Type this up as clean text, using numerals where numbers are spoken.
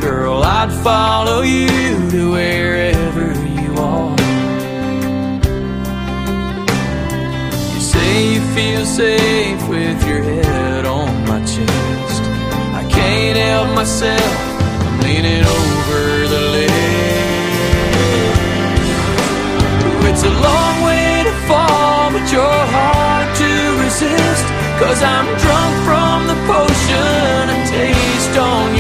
girl, I'd follow you to wherever you are. You say you feel safe with your head on my chest. I can't help myself, I'm leaning over the ledge. It's a long